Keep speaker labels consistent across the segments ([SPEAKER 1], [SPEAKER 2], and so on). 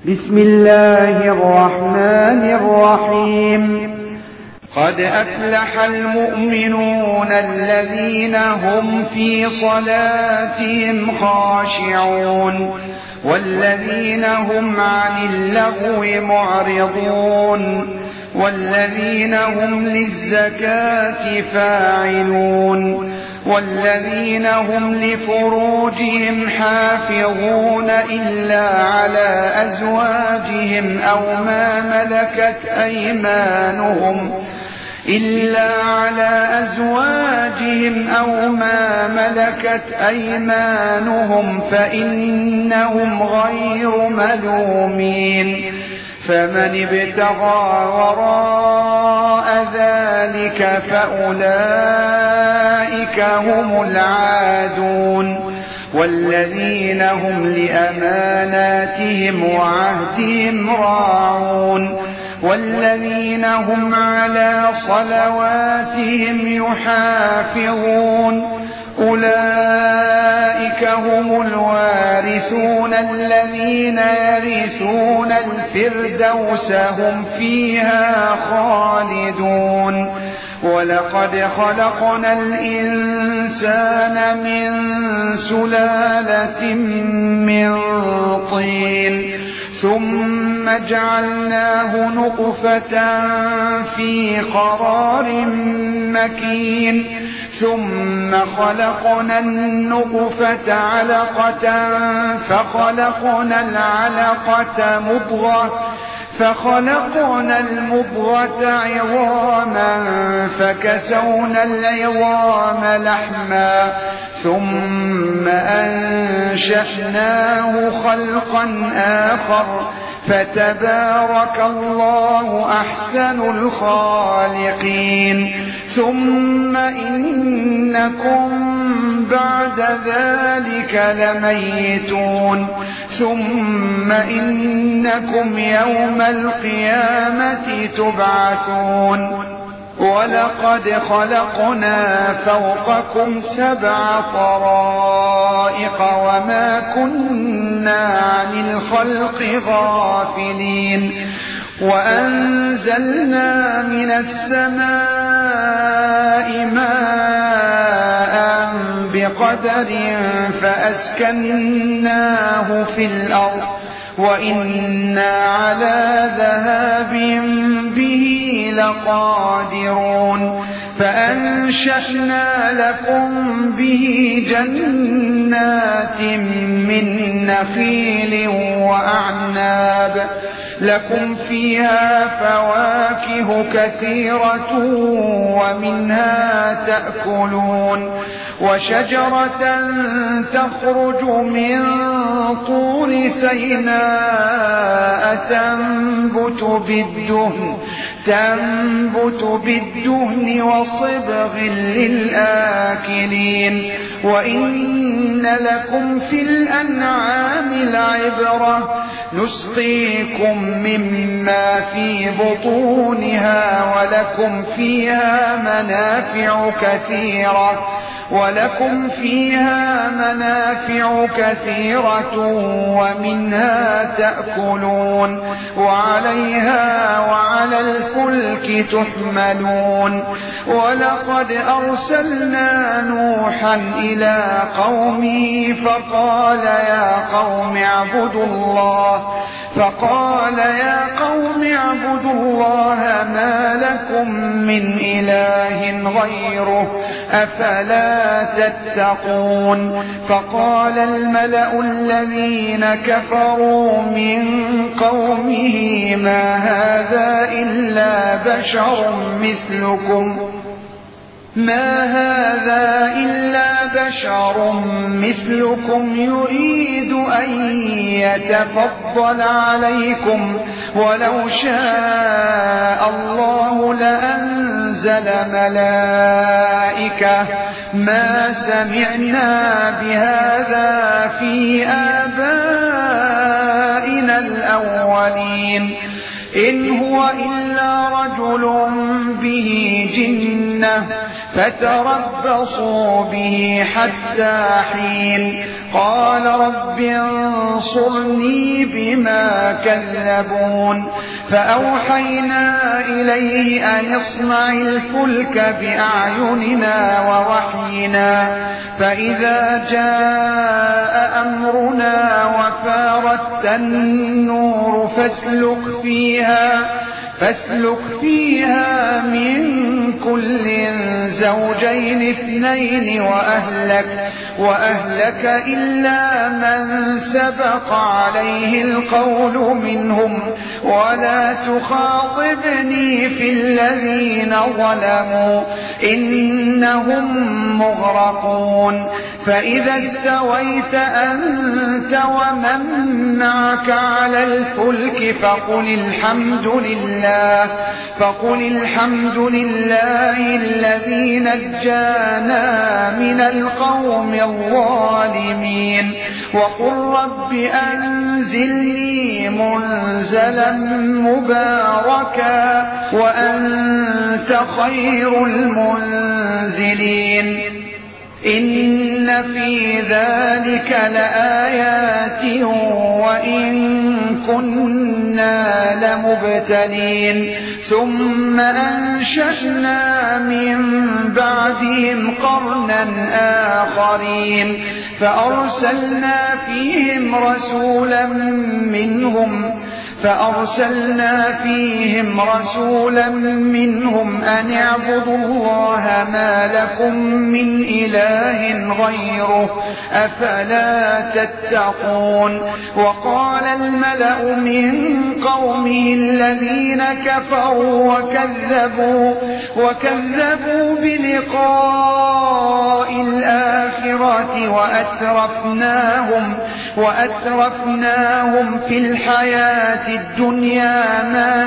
[SPEAKER 1] بسم الله الرحمن الرحيم. قد أفلح المؤمنون الذين هم في صلاتهم خاشعون والذين هم عن اللغو معرضون والذين هم للزكاة فاعلون والذين هم لفروجهم حافظون إلا على أزواجهم أو ما ملكت أيمانهم فإنهم غير ملومين. فمن ابتغى وراء ذلك فأولئك هم العادون والذين هم لأماناتهم وعهدهم راعون والذين هم على صلواتهم يحافظون. أولئك هم الوارثون الذين يرثون الفردوس هم فيها خالدون. ولقد خلقنا الإنسان من سلالة من طين ثم جعلناه نطفة في قرار مكين ثم خلقنا النطفة علقة فخلقنا المضغة عظاما فكسونا العظام لحما ثم أنشأناه خلقا آخر فتبارك الله أحسن الخالقين. ثم إنكم بعد ذلك لميتون ثم إنكم يوم القيامة تبعثون. ولقد خلقنا فوقكم 7 طرائق وما كنا عن الخلق غافلين. وأنزلنا من السماء ماء بقدر فأسكناه في الأرض وإنا على ذهاب به لقادرون. فأنشأنا لكم به جنات من نخيل وأعناب لكم فيها فواكه كثيرة ومنها تأكلون. وشجرة تخرج من طور سيناء تنبت بالدهن وصبغ للآكلين. وإن لكم في الأنعام لعبرة نسقيكم مما في بطونها ولكم فيها منافع كثيرة ومنها تأكلون وعليها وعلى الفلك تحملون. ولقد أرسلنا نوحا إلى قومه فقال يا قوم اعبدوا الله ما لكم من إله غيره أفلا تتقون. فقال الملأ الذين كفروا من قومه ما هذا إلا بشر مثلكم يريد أن يتفضل عليكم ولو شاء الله لأنزل ملائكة ما سمعنا بهذا في آبائنا الأولين إن هو إلا رجل به جنة فتربصوا به حتى حين قال رب انصرني بما كذبون فأوحينا إليه أن اصنع الفلك بأعيننا ووحينا فإذا جاء أمرنا وفارت النور فاسلك فيها من كل زوجين اثنين وأهلك إلا من سبق عليه القول منهم ولا تخاطبني في الذين ظلموا إنهم مغرقون فإذا استويت أنت ومن معك على الفلك فقل الحمد لله الذي نجانا من القوم الظالمين وقل رب أنزلني منزلا مباركا وأنت خير المنزلين إن في ذلك لآيات وإن كنا لمبتلين ثم أنشأنا من بعدهم قرنا آخرين فأرسلنا فيهم رسولا منهم أن اعبدوا الله ما لكم من إله غيره أفلا تتقون وقال الملأ من قومه الذين كفروا وكذبوا بلقاء الآخرة وأترفناهم في الحياة الدنيا ما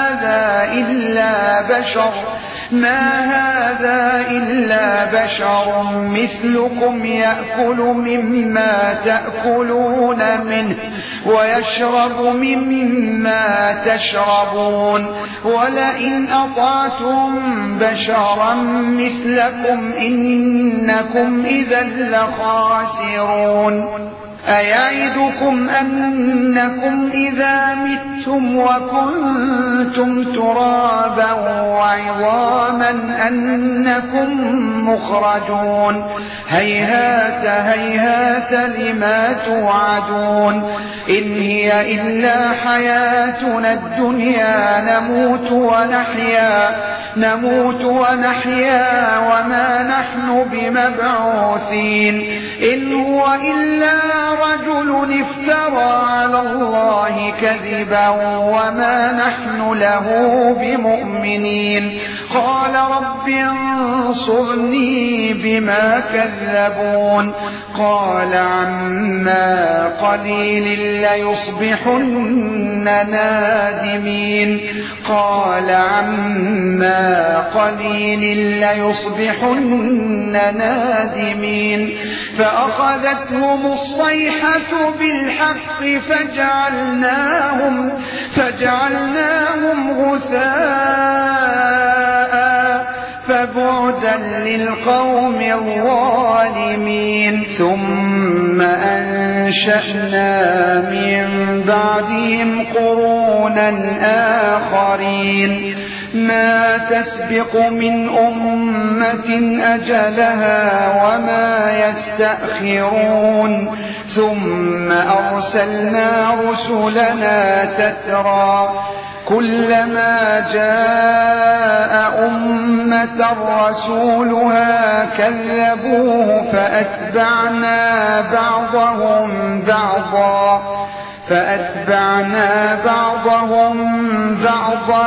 [SPEAKER 1] هذا إلا بشر مثلكم يأكل مما تأكلون منه ويشرب مما تشربون ولئن أطعتم بشرا مثلكم إنكم إذا لخاسرون أيعدكم أنكم إذا متم وكنتم ترابا وعظاما أنكم مخرجون هيهات لما توعدون إن هي إلا حياتنا الدنيا نموت ونحيا وما نحن بمبعوثين إن هو إلا رجل افترى على الله كذبا وما نحن له بمؤمنين قال رب انصرني بما كذبون قال عما قليل ليصبحن نادمين فأخذتهم الصيحة بالحق فجعلناهم غثاء فبعدا للقوم الظالمين ثم أنشأنا من بعدهم قرونا آخرين ما تسبق من أمة أجلها وما يستأخرون ثم أرسلنا رسلنا تترى كلما جاء أمة رسولها كذبوه فأتبعنا بعضهم بعضا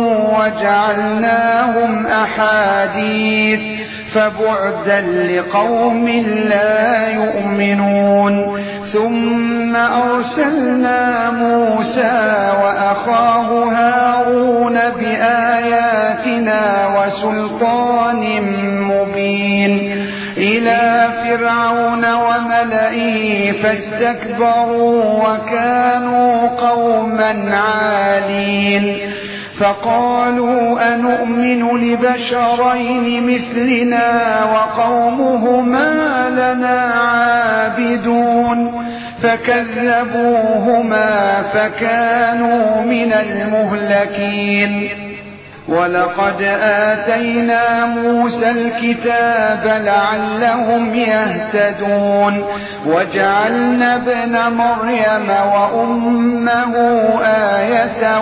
[SPEAKER 1] وجعلناهم أحاديث فبعدا لقوم لا يؤمنون ثم أرسلنا موسى وأخاه هارون بآياتنا وسلطان مبين إلى فرعون وملئه فاستكبروا وكانوا قوما عالين فقالوا أنؤمن لبشرين مثلنا وقومهما لنا عابدون فكذبوهما فكانوا من المهلكين. ولقد آتينا موسى الكتاب لعلهم يهتدون وجعلنا ابن مريم وأمه آية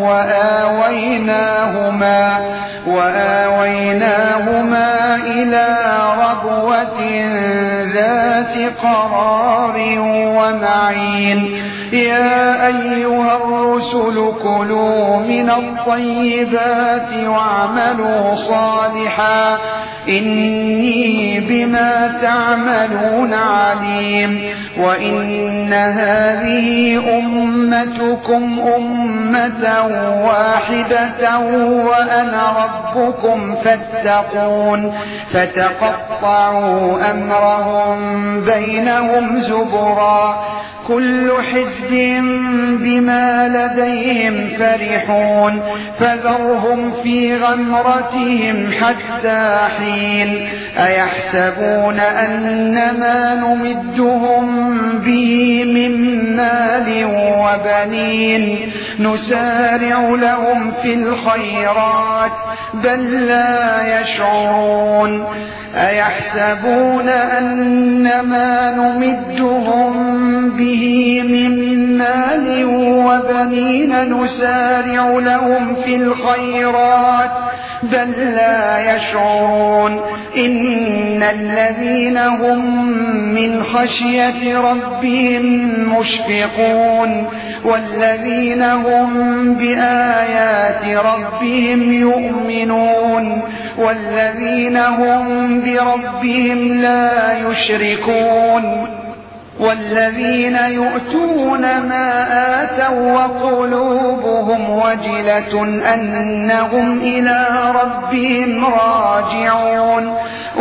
[SPEAKER 1] وآويناهما إلى ربوة ذات قرار ومعين. يا أيها الرسل كلوا من الطيبات واعملوا صالحا إني بما تعملون عليم. وإن هذه أمتكم أمة واحدة وأنا ربكم فاتقون. فتقطعوا أمرهم بينهم زبرا كل حزب بما لديهم فرحون فذرهم في غمرتهم حتى حين. أيحسبون أنما نمدهم به من مال وبنين نسارع لهم في الخيرات بل لا يشعرون. أيحسبون أنما نمدهم به من مال وبنين نسارع لهم في الخيرات بل لا يشعرون. إن الذين هم من خشية ربهم مشفقون والذين هم بآيات ربهم يؤمنون والذين هم بربهم لا يشركون والذين يؤتون ما آتوا وقلوبهم وجلة أنهم إلى ربهم راجعون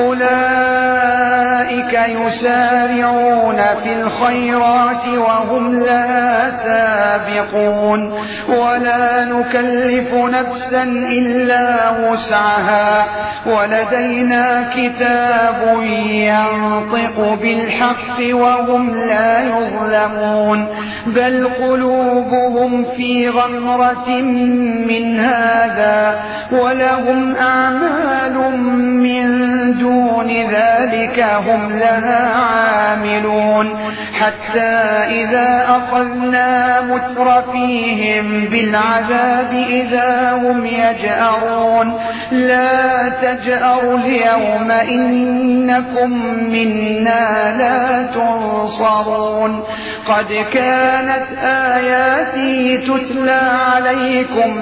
[SPEAKER 1] أولئك يسارعون في الخيرات وهم لا سابقون. ولا نكلف نفسا إلا وسعها ولدينا كتاب ينطق بالحق وهم لا يظلمون. بل قلوبهم في غمرة من هذا ولهم أعمال من دون ذلك هم لها عاملون. حتى إذا أخذنا مترفيهم بالعذاب إذا هم يجأرون لا تجأروا اليوم إنكم منا لا تنصرون. قد كانت آياتي تتلى عليكم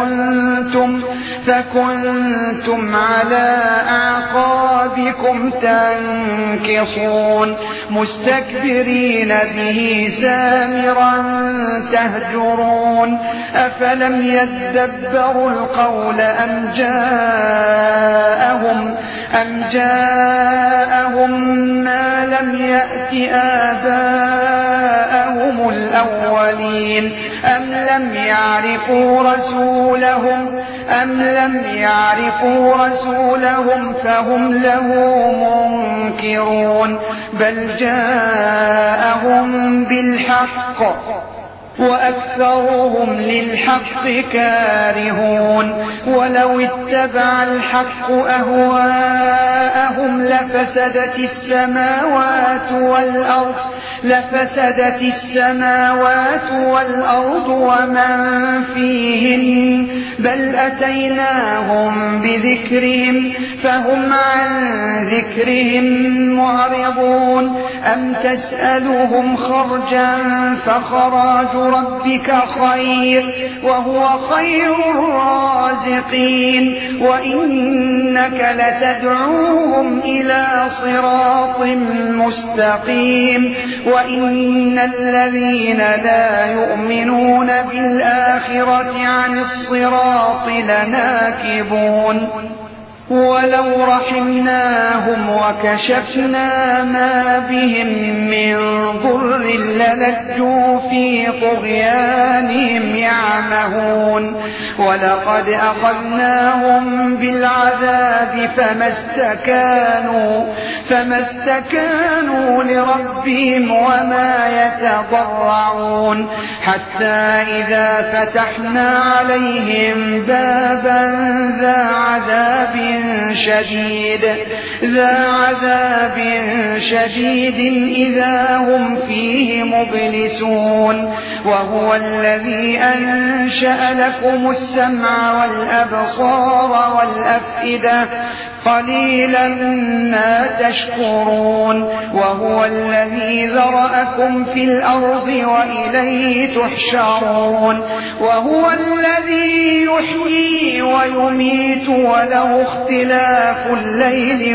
[SPEAKER 1] فكنتم على أعقابكم تنكصون مستكبرين به سامرا تهجرون. أفلم يدبروا القول أم جاءهم ما لم يأت آباءهم الأولين أم لم يعرفوا رسولهم فهم له منكرون. بل جاءهم بالحق وأكثرهم للحق كارهون. ولو اتبع الحق أهواءهم لفسدت السماوات والأرض ومن فيهن بل أتيناهم بذكرهم فهم عن ذكرهم معرضون. أم تسألهم خرجا فخراج ربك خير وهو خير الرازقين. وإنك لتدعوهم إلى صراط مستقيم. وإن الذين لا يؤمنون بالآخرة عن الصراط لناكبون. ولو رحمناهم وكشفنا ما بهم من ضر للجوا في طغيانهم يعمهون. يعمهون ولقد أخذناهم بالعذاب فما استكانوا لربهم وما يتضرعون حتى إذا فتحنا عليهم بابا ذا عذاب شديد إذا هم فيه مبلسون وهو الذي أنشأ لكم السمع والأبصار والأفئدة قليلا ما تشكرون وهو الذي ذرأكم في الأرض وإليه تحشرون وهو الذي يحيي ويميت وله اختلاف الليل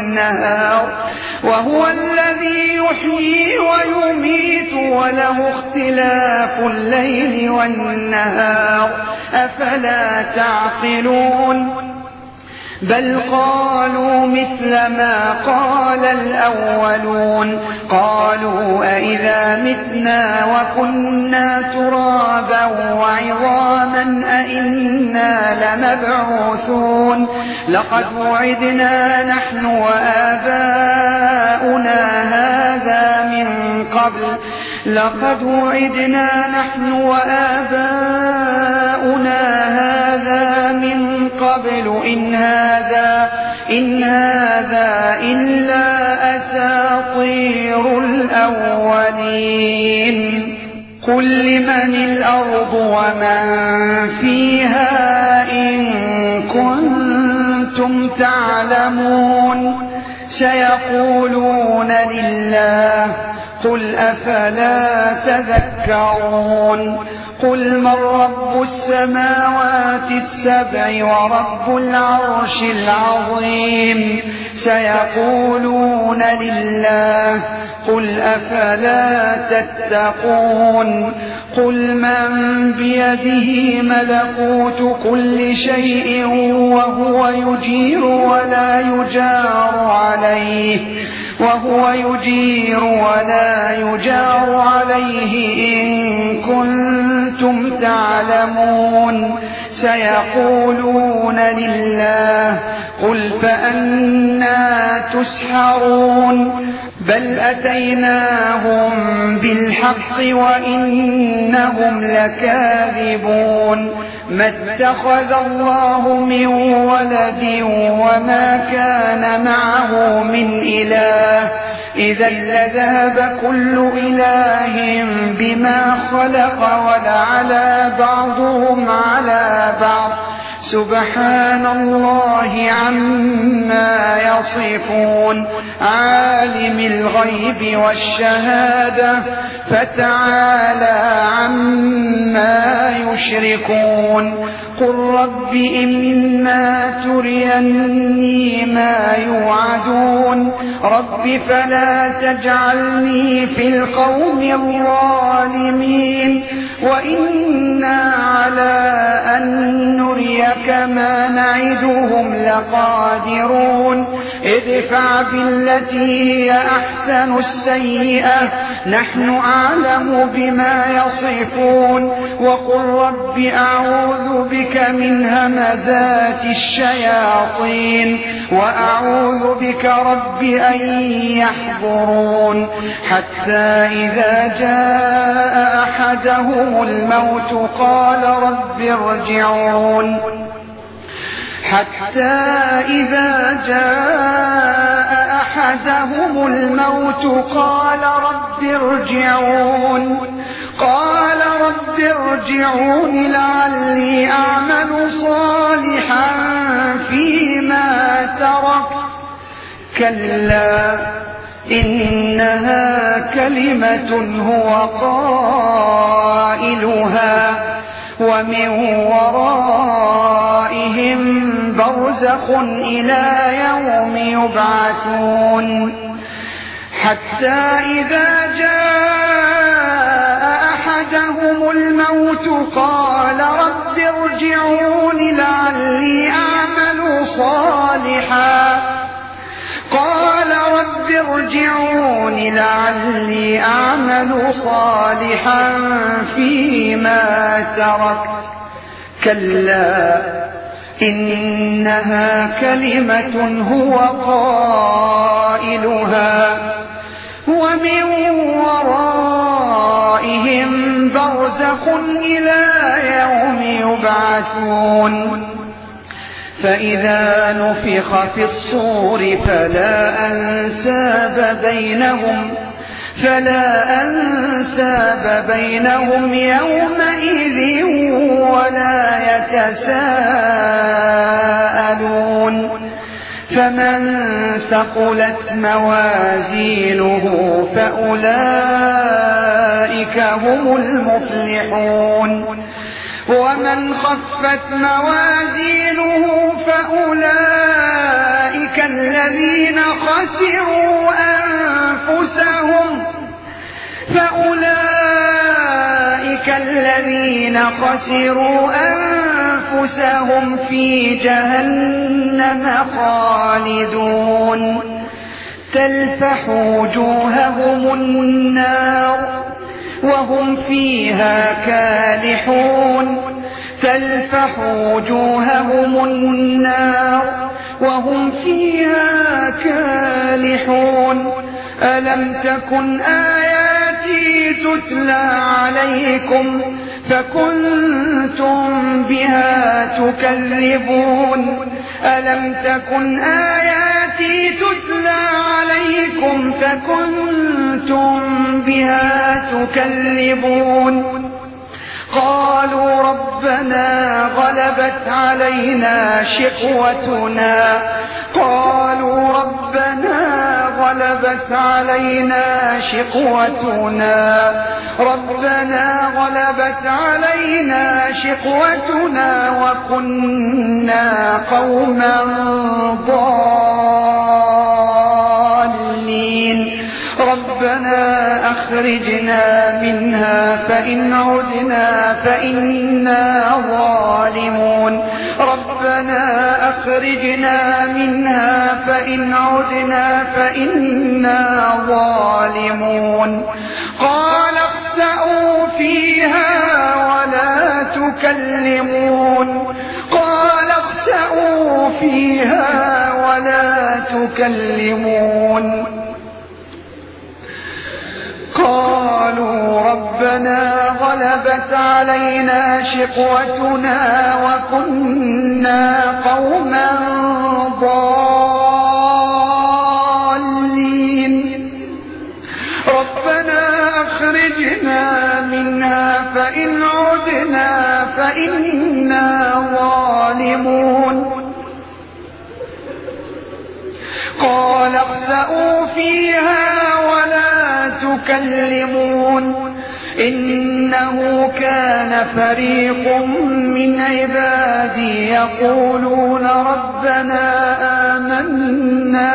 [SPEAKER 1] والنهار أفلا تعقلون بل قالوا مثل ما قال الأولون قالوا أئذا متنا وكنا ترابا وعظاما أئنا لمبعوثون لقد وعدنا نحن وآباؤنا هذا من قبل إن هذا إلا أساطير الأولين قل لمن الأرض ومن فيها إن كنتم تعلمون سيقولون لله قل أفلا تذكرون قل من رب السماوات السبع ورب العرش العظيم سيقولون لله قل أفلا تتقون قل من بيده ملكوت كل شيء وهو يجير ولا يجار عليه إن كنتم تعلمون سيقولون لله قل فأنى تسحرون بل أتيناهم بالحق وإنهم لكاذبون ما اتخذ الله من ولد وما كان معه من إله إذا لذهب كل إله بما خلق ولعلى بعضهم على بعض سبحان الله عما يصفون عالم الغيب والشهادة فتعالى عما يشركون قل رب إما تريني ما يوعدون رب فلا تجعلني في القوم الظالمين وإنا على أن نريك ما نعدهم لقادرون ادفع بالتي هي أحسن السيئة نحن أعلم بما يصفون وقل رب أعوذ بك من همزات الشياطين وأعوذ بك رب أن يحضرون حتى إذا جاء أحدهم الموت قال رب ارجعون قال رب ارجعون لعلي أعمل صالحا فيما تركت كلا إنها كلمة هو قائلها ومن ورائهم برزخ إلى يوم يبعثون حتى إذا جاء أحدهم الموت قال رب ارجعون لعلي أعمل صالحا قال رب رب ارجعون لعلي أعمل صالحا فيما تركت كلا إنها كلمة هو قائلها ومن ورائهم برزخ إلى يوم يبعثون فإذا نفخ في الصور فلا أنساب بينهم يومئذ ولا يتساءلون فمن ثقلت موازينه فأولئك هم المفلحون ومن خفت موازينه فأولئك الذين خسروا أنفسهم في جهنم خالدون تلفح وجوههم النار وهم فيها كالحون ألم تكن آياتي تتلى عليكم فكنتم بها تكذبون قالوا ربنا غلبت علينا شقوتنا وكنا قوما ضالين ربنا أخرجنا منها فإن عدنا فإنا ظالمون قال اخسئوا فيها ولا تكلمون قالوا ربنا غلبت علينا شقوتنا وكنا قوما ضالين ربنا أخرجنا منها فإن عدنا فإنا ظالمون قال اخسئوا فيها ولا تكلمون إنه كان فريق من عبادي يقولون ربنا آمنا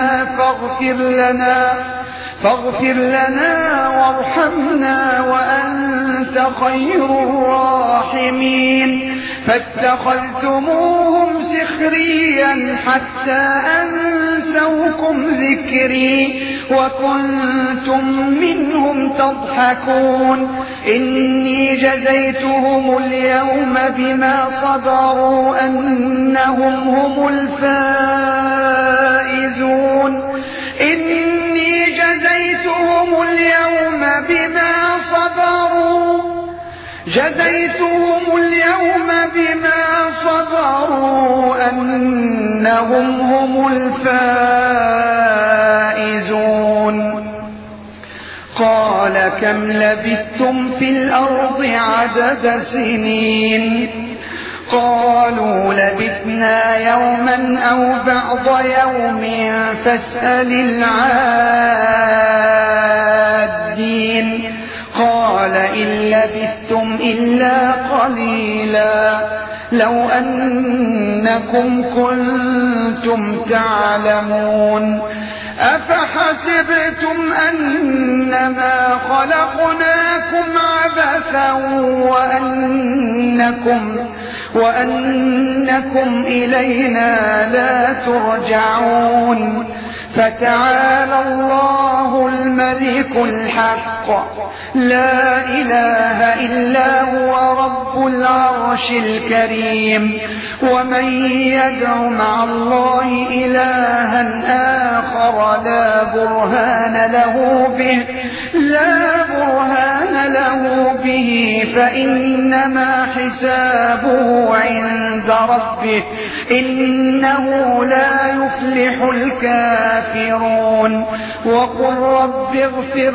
[SPEAKER 1] فاغفر لنا وارحمنا وأنت خير الراحمين فاتخذتموهم سخريا حتى أنسوكم ذكري وكنتم منهم تضحكون إني جزيتهم اليوم بما صبروا أنهم هم الفائزون جزيتهم اليوم بما صبروا أنهم هم الفائزون قال كم لبثتم في الأرض عدد سنين قالوا لبثنا يوما أو بعض يوم فاسأل العادين قال إن لبثتم إلا قليلا لو أنكم كنتم تعلمون أفحسبتم أنما خلقناكم عبثا وأنكم إلينا لا ترجعون فتعالى الله الملك الحق لا إله إلا هو رب العرش الكريم. ومن يدع مع الله إلها آخر لا برهان له به فإنما حسابه عند ربه إنه لا يفلح الكافرون. وقل رب اغفر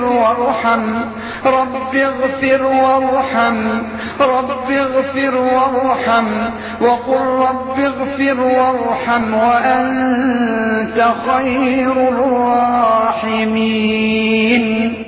[SPEAKER 1] وارحم وقل رب اغفر وارحم وأنت خير الراحمين.